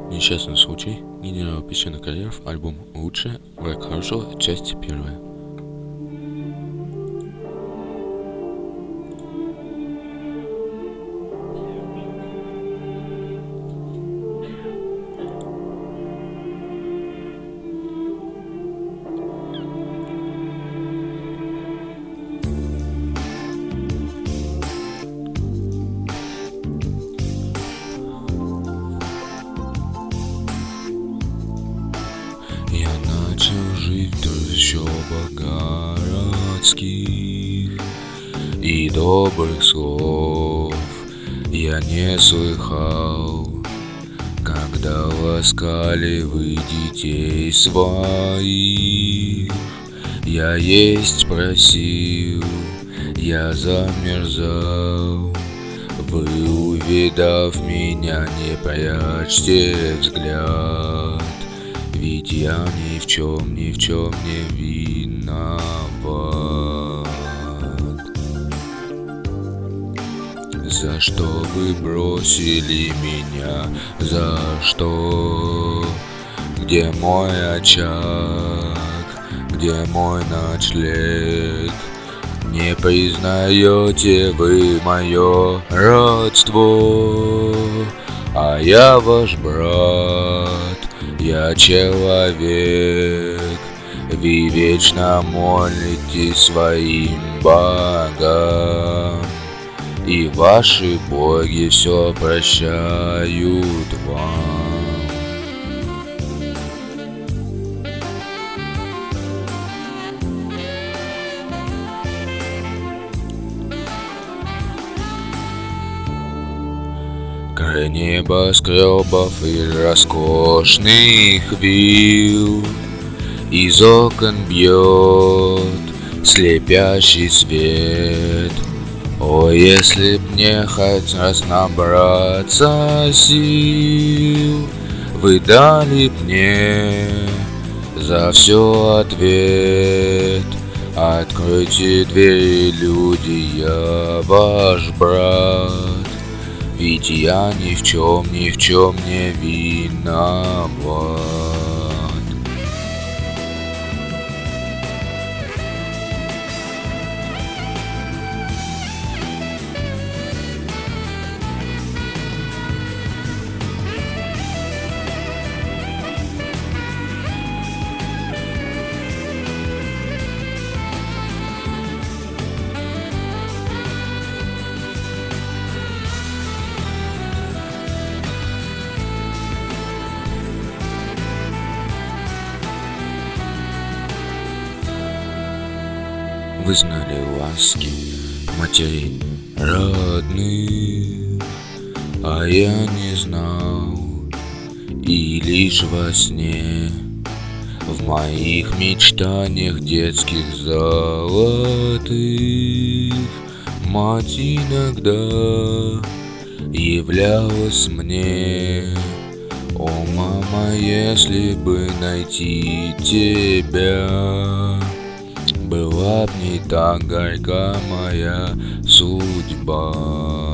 Несчастный случай. Генерал Песчаных карьеров. Альбом «Лучшее». Враг хорошего. Часть первая. Я начал жить в трущобах городских, и добрых слов я не слыхал, когда ласкали вы детей своих. Я есть просил, я замерзал. Вы, увидав меня, не прячьте взгляд, ведь я ни в чем не виноват. За что вы бросили меня? За что? Где мой очаг? Где мой ночлег? Не признаете вы мое родство, а я ваш брат, я человек. Вы вечно молитесь своим богам, и ваши боги все прощают вам. Край небоскребов и роскошных вилл, из окон бьет слепящий свет. О, если б мне хоть раз набраться сил, вы дали б мне за все ответ. Откройте двери, люди, я ваш брат, ведь я ни в чем не виноват. Вы знали ласки матерей родных, а я не знал, и лишь во сне, в моих мечтаниях детских золотых, мать иногда являлась мне. О, мама, если бы найти тебя, была б не так горька моя судьба.